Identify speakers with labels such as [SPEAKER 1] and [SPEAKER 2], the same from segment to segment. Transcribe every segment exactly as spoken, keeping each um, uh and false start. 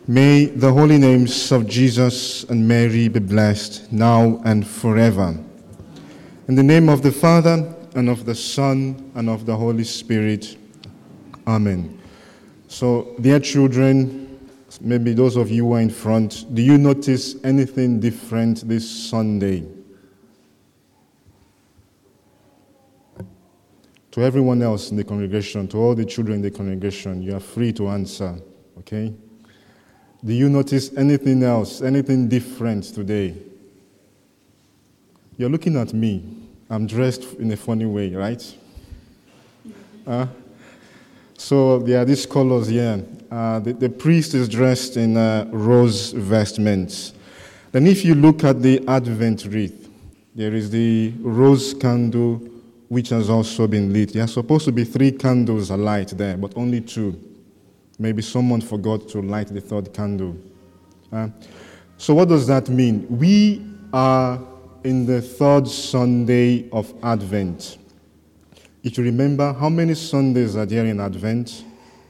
[SPEAKER 1] May the holy names of Jesus and Mary be blessed now and forever. In the name of the Father, and of the Son, and of the Holy Spirit. Amen. So, dear children, maybe those of you who are in front, do you notice anything different this Sunday? To everyone else in the congregation, to all the children in the congregation, you are free to answer, okay? Do you notice anything else, anything different today? You're looking at me. I'm dressed in a funny way, right? Uh, so there are these colors here. Uh, the, the priest is dressed in uh, rose vestments. Then if you look at the Advent wreath, there is the rose candle which has also been lit. There are supposed to be three candles alight there, but only two. Maybe someone forgot to light the third candle. Uh, so what does that mean? We are in the third Sunday of Advent. If you remember, how many Sundays are there in Advent?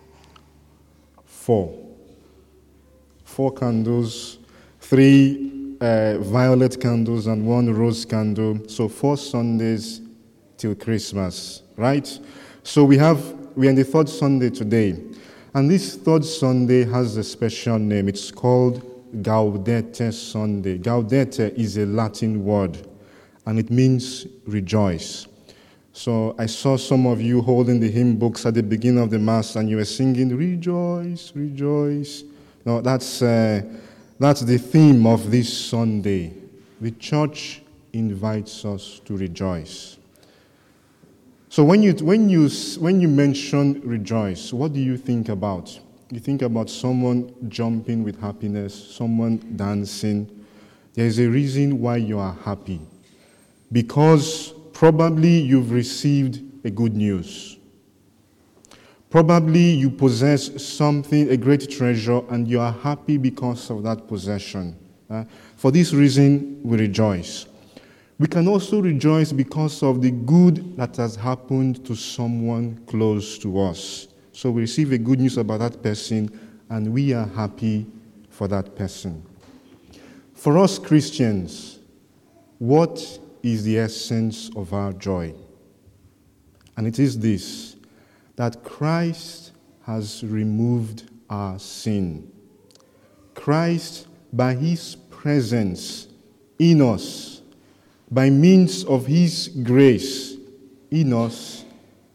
[SPEAKER 1] Four. Four candles, three uh, violet candles and one rose candle. So four Sundays till Christmas, right? So we have, we're in the third Sunday today. And this third Sunday has a special name. It's called Gaudete Sunday. Gaudete is a Latin word, and it means rejoice. So I saw some of you holding the hymn books at the beginning of the Mass, and you were singing, rejoice, rejoice. No, that's, uh, that's the theme of this Sunday. The church invites us to rejoice. So when you when you when you mention rejoice, what do you think about? You think about someone jumping with happiness, someone dancing. There is a reason why you are happy. Because probably you've received a good news. Probably you possess something, a great treasure, and you are happy because of that possession. Uh, for this reason, we rejoice. We can also rejoice because of the good that has happened to someone close to us. So we receive a good news about that person, and we are happy for that person. For us Christians, what is the essence of our joy? And it is this, that Christ has removed our sin. Christ, by his presence in us, by means of his grace in us,